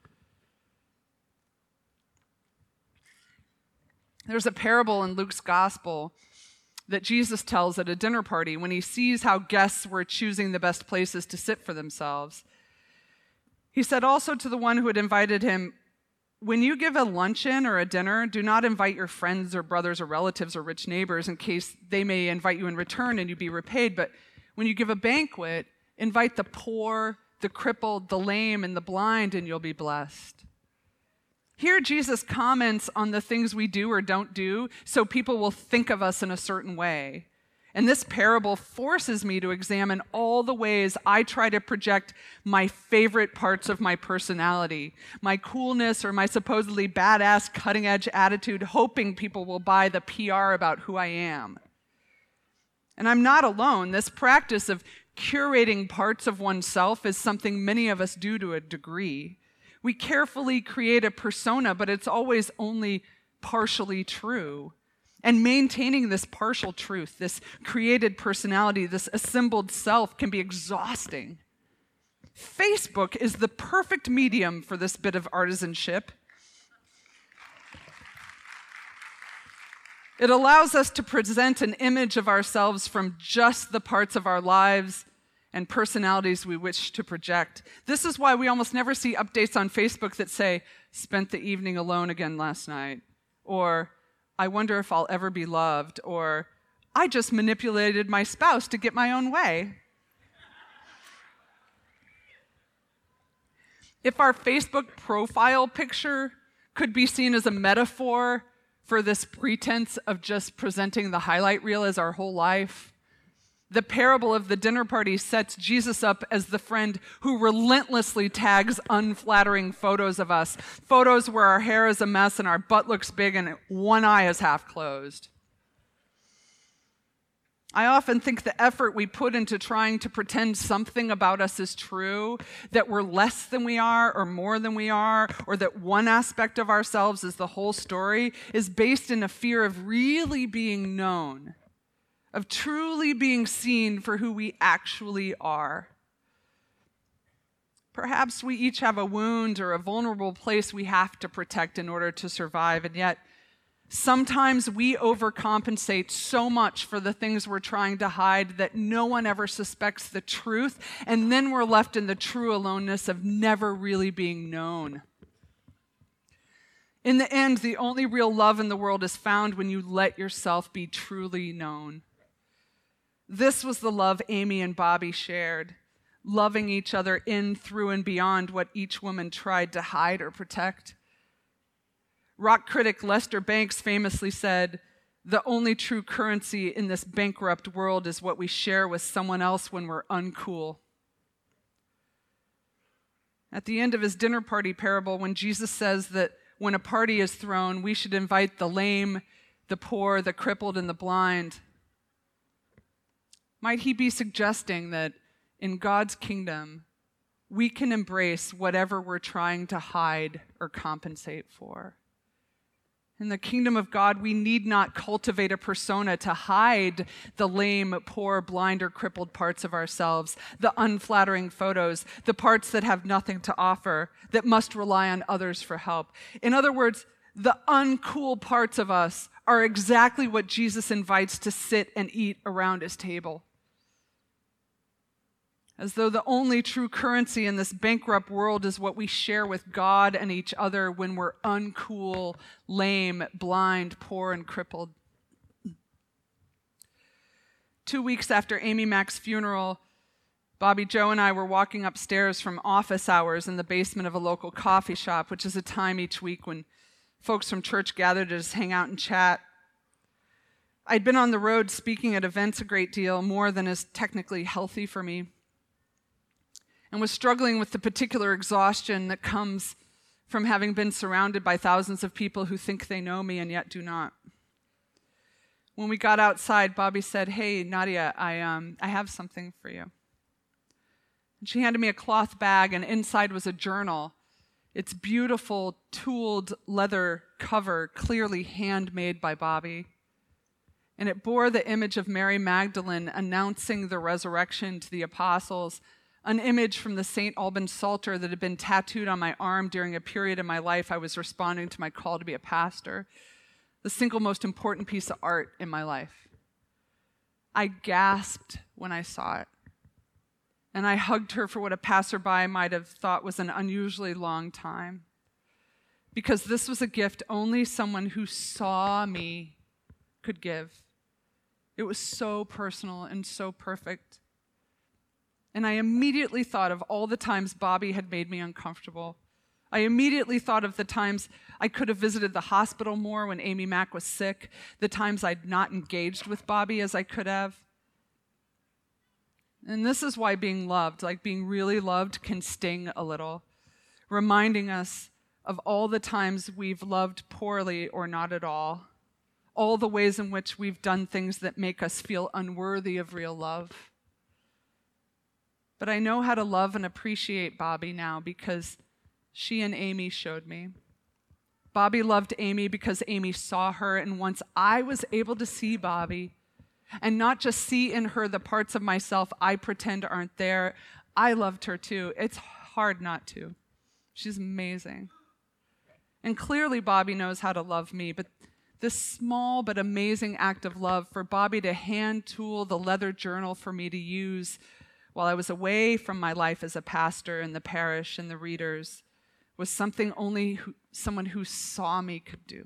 There's a parable in Luke's gospel that Jesus tells at a dinner party when he sees how guests were choosing the best places to sit for themselves. He said also to the one who had invited him, "When you give a luncheon or a dinner, do not invite your friends or brothers or relatives or rich neighbors in case they may invite you in return and you be repaid. But when you give a banquet, invite the poor, the crippled, the lame, and the blind, and you'll be blessed." Here, Jesus comments on the things we do or don't do so people will think of us in a certain way. And this parable forces me to examine all the ways I try to project my favorite parts of my personality, my coolness or my supposedly badass cutting-edge attitude, hoping people will buy the PR about who I am. And I'm not alone. This practice of curating parts of oneself is something many of us do to a degree. We carefully create a persona, but it's always only partially true. And maintaining this partial truth, this created personality, this assembled self can be exhausting. Facebook is the perfect medium for this bit of artisanship. It allows us to present an image of ourselves from just the parts of our lives and personalities we wish to project. This is why we almost never see updates on Facebook that say, "Spent the evening alone again last night," or "I wonder if I'll ever be loved," or "I just manipulated my spouse to get my own way." If our Facebook profile picture could be seen as a metaphor for this pretense of just presenting the highlight reel as our whole life, the parable of the dinner party sets Jesus up as the friend who relentlessly tags unflattering photos of us, photos where our hair is a mess and our butt looks big and one eye is half closed. I often think the effort we put into trying to pretend something about us is true, that we're less than we are or more than we are, or that one aspect of ourselves is the whole story, is based in a fear of really being known, of truly being seen for who we actually are. Perhaps we each have a wound or a vulnerable place we have to protect in order to survive, and yet sometimes we overcompensate so much for the things we're trying to hide that no one ever suspects the truth, and then we're left in the true aloneness of never really being known. In the end, the only real love in the world is found when you let yourself be truly known. This was the love Amy and Bobby shared, loving each other in, through, and beyond what each woman tried to hide or protect. Rock critic Lester Banks famously said, "The only true currency in this bankrupt world is what we share with someone else when we're uncool." At the end of his dinner party parable, when Jesus says that when a party is thrown, we should invite the lame, the poor, the crippled, and the blind, might he be suggesting that in God's kingdom, we can embrace whatever we're trying to hide or compensate for? In the kingdom of God, we need not cultivate a persona to hide the lame, poor, blind, or crippled parts of ourselves, the unflattering photos, the parts that have nothing to offer, that must rely on others for help. In other words, the uncool parts of us are exactly what Jesus invites to sit and eat around his table. As though the only true currency in this bankrupt world is what we share with God and each other when we're uncool, lame, blind, poor, and crippled. 2 weeks after Amy Mac's funeral, Bobby Joe and I were walking upstairs from office hours in the basement of a local coffee shop, which is a time each week when folks from church gather to just hang out and chat. I'd been on the road speaking at events a great deal, more than is technically healthy for me, and was struggling with the particular exhaustion that comes from having been surrounded by thousands of people who think they know me and yet do not. When we got outside, Bobby said, "Hey, Nadia, I have something for you." And she handed me a cloth bag, and inside was a journal. Its beautiful, tooled leather cover, clearly handmade by Bobby. And it bore the image of Mary Magdalene announcing the resurrection to the apostles, an image from the St. Albans Psalter that had been tattooed on my arm during a period in my life I was responding to my call to be a pastor, the single most important piece of art in my life. I gasped when I saw it, and I hugged her for what a passerby might have thought was an unusually long time, because this was a gift only someone who saw me could give. It was so personal and so perfect. And I immediately thought of all the times Bobby had made me uncomfortable. I immediately thought of the times I could have visited the hospital more when Amy Mac was sick, the times I'd not engaged with Bobby as I could have. And this is why being loved, like being really loved, can sting a little, reminding us of all the times we've loved poorly or not at all the ways in which we've done things that make us feel unworthy of real love. But I know how to love and appreciate Bobby now because she and Amy showed me. Bobby loved Amy because Amy saw her, and once I was able to see Bobby and not just see in her the parts of myself I pretend aren't there, I loved her too. It's hard not to. She's amazing. And clearly Bobby knows how to love me, but this small but amazing act of love for Bobby to hand tool the leather journal for me to use while I was away from my life as a pastor in the parish and the readers was something only someone who saw me could do.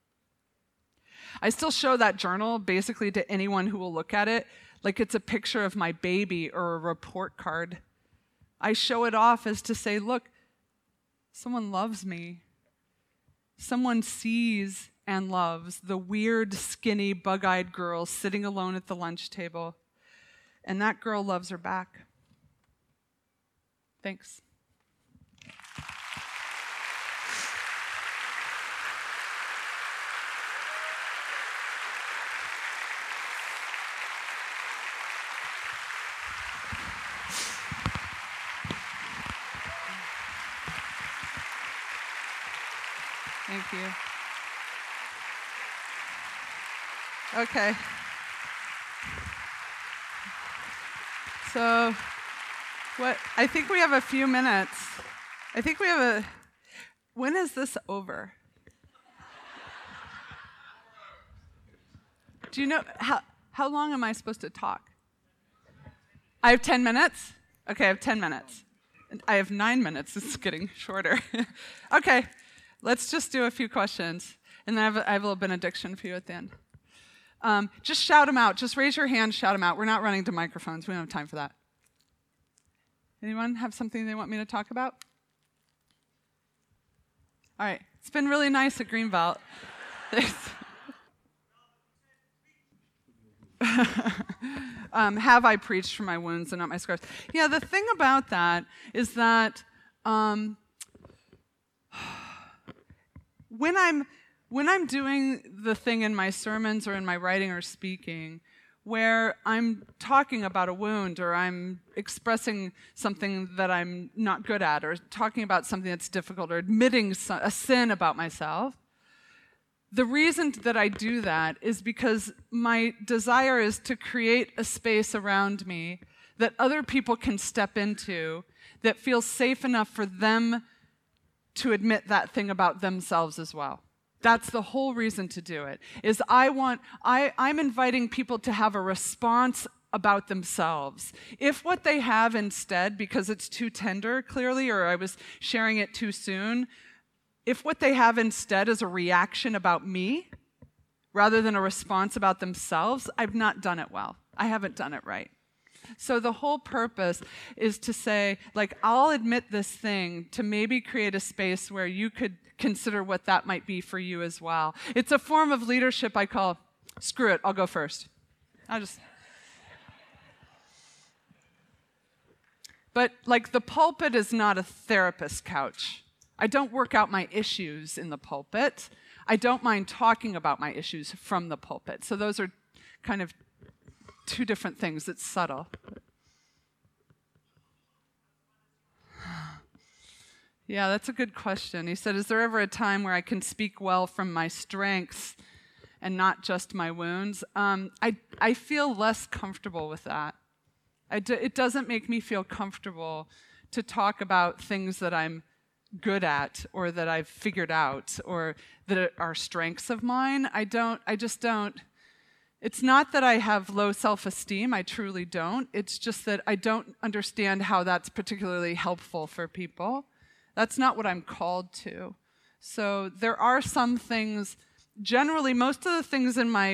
I still show that journal basically to anyone who will look at it like it's a picture of my baby or a report card. I show it off as to say, look, someone loves me. Someone sees and loves the weird, skinny, bug-eyed girl sitting alone at the lunch table. And that girl loves her back. Thanks. Thank you. Okay. So, I think we have a few minutes. When is this over? Do you know, how long am I supposed to talk? I have 10 minutes? Okay, I have 10 minutes. I have 9 minutes. It's getting shorter. Okay, let's just do a few questions. And then I have a little benediction for you at the end. Just shout them out. Just raise your hand, shout them out. We're not running to microphones. We don't have time for that. Anyone have something they want me to talk about? All right. It's been really nice at Greenbelt. Thanks. Have I preached from my wounds and not my scars? Yeah, the thing about that is that when I'm doing the thing in my sermons or in my writing or speaking where I'm talking about a wound or I'm expressing something that I'm not good at or talking about something that's difficult or admitting a sin about myself, the reason that I do that is because my desire is to create a space around me that other people can step into that feels safe enough for them to admit that thing about themselves as well. That's the whole reason to do it, is I'm inviting people to have a response about themselves. If what they have instead, because it's too tender, clearly, or I was sharing it too soon, if what they have instead is a reaction about me, rather than a response about themselves, I've not done it well. I haven't done it right. So the whole purpose is to say, like, I'll admit this thing to maybe create a space where you could consider what that might be for you as well. It's a form of leadership I call, screw it, I'll go first. But, like, the pulpit is not a therapist couch. I don't work out my issues in the pulpit. I don't mind talking about my issues from the pulpit. So those are kind of two different things. It's subtle. Yeah, that's a good question. He said, is there ever a time where I can speak well from my strengths and not just my wounds? I feel less comfortable with that. It doesn't make me feel comfortable to talk about things that I'm good at or that I've figured out or that are strengths of mine. I just don't. It's not that I have low self-esteem. I truly don't. It's just that I don't understand how that's particularly helpful for people. That's not what I'm called to. So there are some things, generally most of the things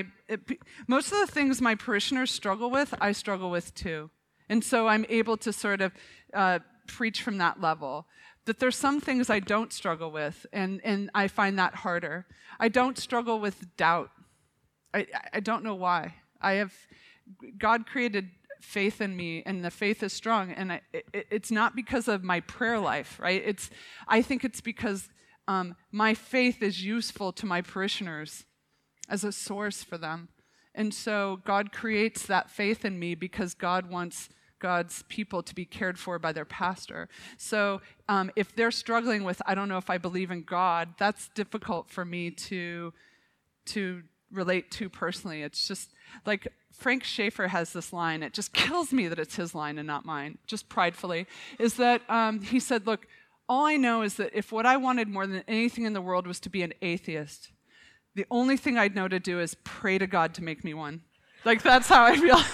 my parishioners struggle with, I struggle with too. And so I'm able to sort of preach from that level. That there's some things I don't struggle with, and I find that harder. I don't struggle with doubt. I don't know why. God created faith in me, and the faith is strong, and it's not because of my prayer life, right? I think it's because my faith is useful to my parishioners as a source for them. And so God creates that faith in me because God wants God's people to be cared for by their pastor. So if they're struggling with, I don't know if I believe in God, that's difficult for me to relate to personally. It's just like Frank Schaeffer has this line. It just kills me that it's his line and not mine, just pridefully, is that he said, look, all I know is that if what I wanted more than anything in the world was to be an atheist, the only thing I'd know to do is pray to God to make me one. Like, that's how I feel.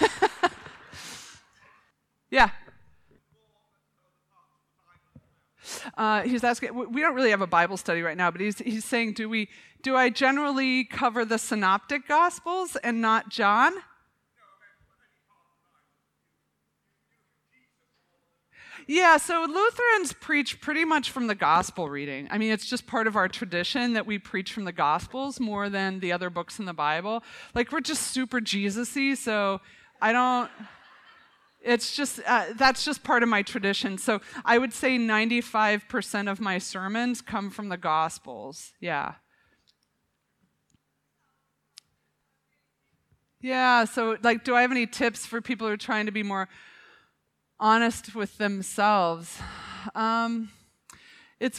Yeah. He's asking, we don't really have a Bible study right now, but he's saying, do I generally cover the synoptic gospels and not John? Yeah, so Lutherans preach pretty much from the gospel reading. I mean, it's just part of our tradition that we preach from the gospels more than the other books in the Bible. Like, we're just super Jesus-y, so it's just, that's just part of my tradition. So I would say 95% of my sermons come from the Gospels. Yeah. Yeah, so like, do I have any tips for people who are trying to be more honest with themselves? It's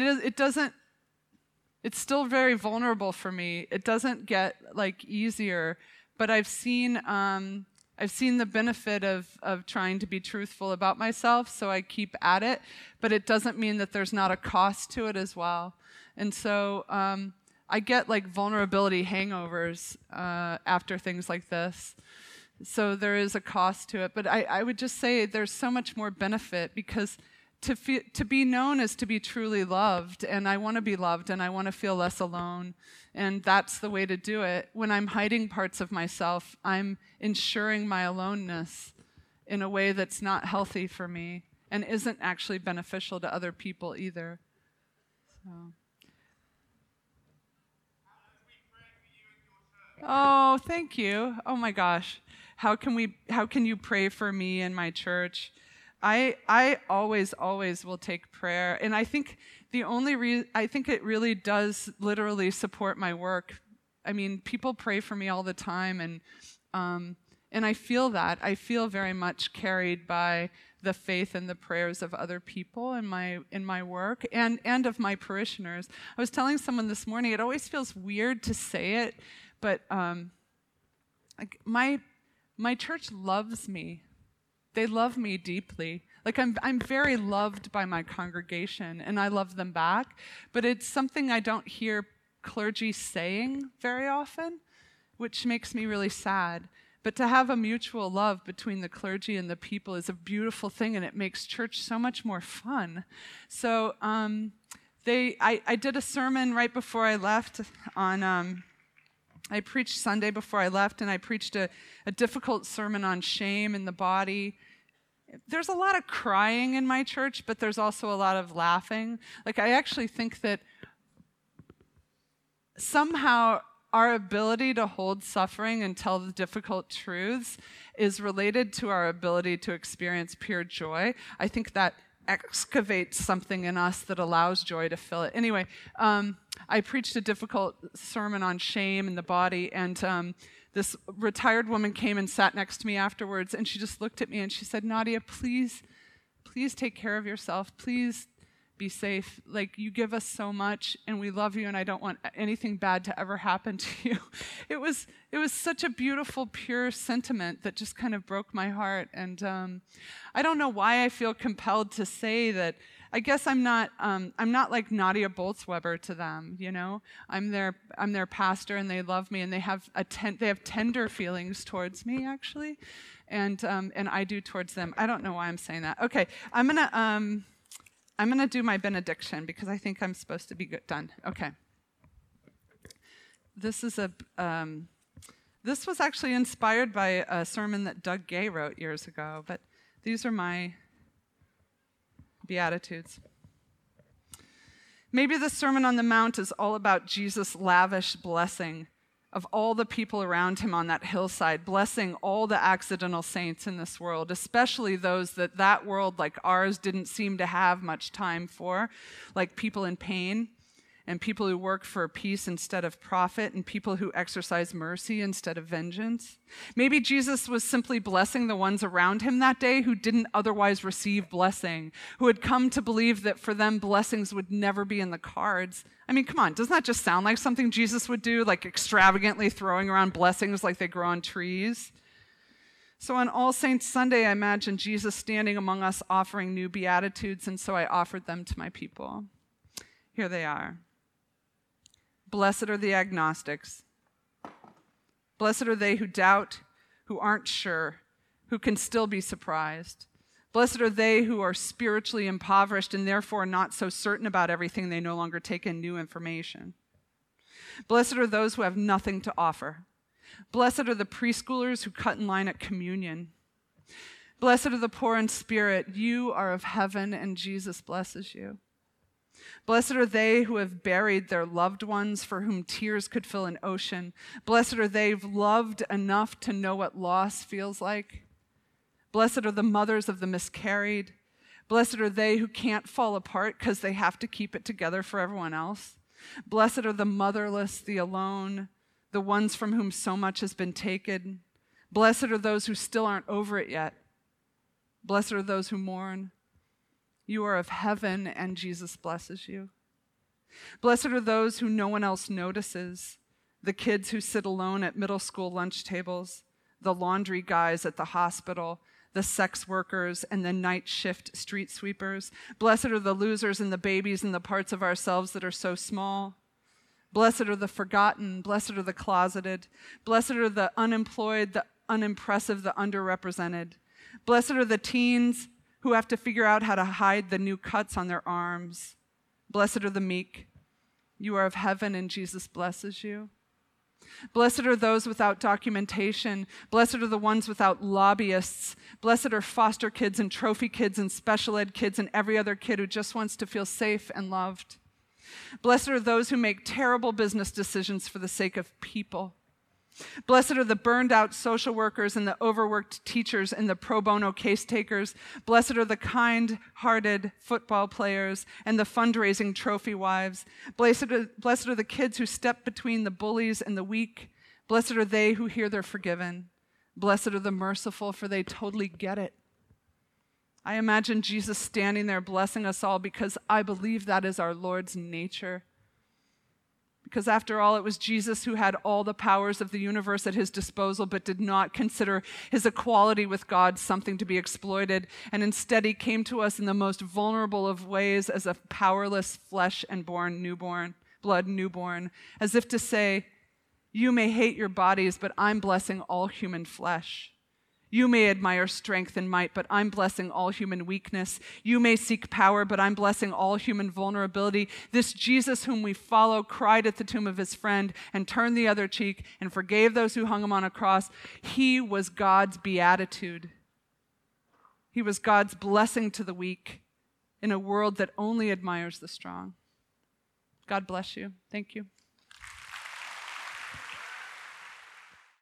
still very vulnerable for me. It doesn't get like easier, but I've seen I've seen the benefit of trying to be truthful about myself, so I keep at it, but it doesn't mean that there's not a cost to it as well. And so I get like vulnerability hangovers after things like this. So there is a cost to it. But I would just say there's so much more benefit, because to be known is to be truly loved, and I want to be loved, and I want to feel less alone, and that's the way to do it. When I'm hiding parts of myself, I'm ensuring my aloneness in a way that's not healthy for me and isn't actually beneficial to other people either. So. Oh, thank you. Oh my gosh. How can you pray for me and my church? I always will take prayer, and I think I think it really does literally support my work. I mean, people pray for me all the time, and I feel that. I feel very much carried by the faith and the prayers of other people in my work and of my parishioners. I was telling someone this morning, it always feels weird to say it, but like my church loves me. They love me deeply. Like I'm very loved by my congregation, and I love them back. But it's something I don't hear clergy saying very often, which makes me really sad. But to have a mutual love between the clergy and the people is a beautiful thing, and it makes church so much more fun. So I did a sermon right before I left on. I preached Sunday before I left, and I preached a difficult sermon on shame in the body. There's a lot of crying in my church, but there's also a lot of laughing. Like, I actually think that somehow our ability to hold suffering and tell the difficult truths is related to our ability to experience pure joy. I think that excavates something in us that allows joy to fill it. Anyway, I preached a difficult sermon on shame in the body, and this retired woman came and sat next to me afterwards, and she just looked at me and she said, "Nadia, please take care of yourself. Please be safe. Like, you give us so much, and we love you, and I don't want anything bad to ever happen to you." It was such a beautiful, pure sentiment that just kind of broke my heart. And I don't know why I feel compelled to say that. I guess I'm not like Nadia Bolz-Weber to them, you know. I'm their pastor, and they love me, and they have tender feelings towards me, actually, and I do towards them. I don't know why I'm saying that. Okay, I'm gonna do my benediction, because I think I'm supposed to be done. Okay. This is this was actually inspired by a sermon that Doug Gay wrote years ago, but these are my Beatitudes. Maybe the Sermon on the Mount is all about Jesus' lavish blessing of all the people around him on that hillside, blessing all the accidental saints in this world, especially those that world like ours didn't seem to have much time for, like people in pain, and people who work for peace instead of profit, and people who exercise mercy instead of vengeance. Maybe Jesus was simply blessing the ones around him that day who didn't otherwise receive blessing, who had come to believe that for them blessings would never be in the cards. I mean, come on, doesn't that just sound like something Jesus would do, like extravagantly throwing around blessings like they grow on trees? So on All Saints Sunday, I imagine Jesus standing among us offering new Beatitudes, and so I offered them to my people. Here they are. Blessed are the agnostics. Blessed are they who doubt, who aren't sure, who can still be surprised. Blessed are they who are spiritually impoverished and therefore not so certain about everything they no longer take in new information. Blessed are those who have nothing to offer. Blessed are the preschoolers who cut in line at communion. Blessed are the poor in spirit. You are of heaven, and Jesus blesses you. Blessed are they who have buried their loved ones, for whom tears could fill an ocean. Blessed are they who've loved enough to know what loss feels like. Blessed are the mothers of the miscarried. Blessed are they who can't fall apart because they have to keep it together for everyone else. Blessed are the motherless, the alone, the ones from whom so much has been taken. Blessed are those who still aren't over it yet. Blessed are those who mourn. You are of heaven, and Jesus blesses you. Blessed are those who no one else notices, the kids who sit alone at middle school lunch tables, the laundry guys at the hospital, the sex workers, and the night shift street sweepers. Blessed are the losers and the babies and the parts of ourselves that are so small. Blessed are the forgotten. Blessed are the closeted. Blessed are the unemployed, the unimpressive, the underrepresented. Blessed are the teens who have to figure out how to hide the new cuts on their arms. Blessed are the meek. You are of heaven and Jesus blesses you. Blessed are those without documentation. Blessed are the ones without lobbyists. Blessed are foster kids and trophy kids and special ed kids and every other kid who just wants to feel safe and loved. Blessed are those who make terrible business decisions for the sake of people. Blessed are the burned out social workers and the overworked teachers and the pro bono case takers. Blessed are the kind-hearted football players and the fundraising trophy wives. Blessed are the kids who step between the bullies and the weak. Blessed are they who hear they're forgiven. Blessed are the merciful, for they totally get it. I imagine Jesus standing there blessing us all because I believe that is our Lord's nature. Because after all, it was Jesus who had all the powers of the universe at his disposal, but did not consider his equality with God something to be exploited. And instead, he came to us in the most vulnerable of ways as a powerless flesh and blood newborn, as if to say, you may hate your bodies, but I'm blessing all human flesh. You may admire strength and might, but I'm blessing all human weakness. You may seek power, but I'm blessing all human vulnerability. This Jesus whom we follow cried at the tomb of his friend and turned the other cheek and forgave those who hung him on a cross. He was God's beatitude. He was God's blessing to the weak in a world that only admires the strong. God bless you. Thank you.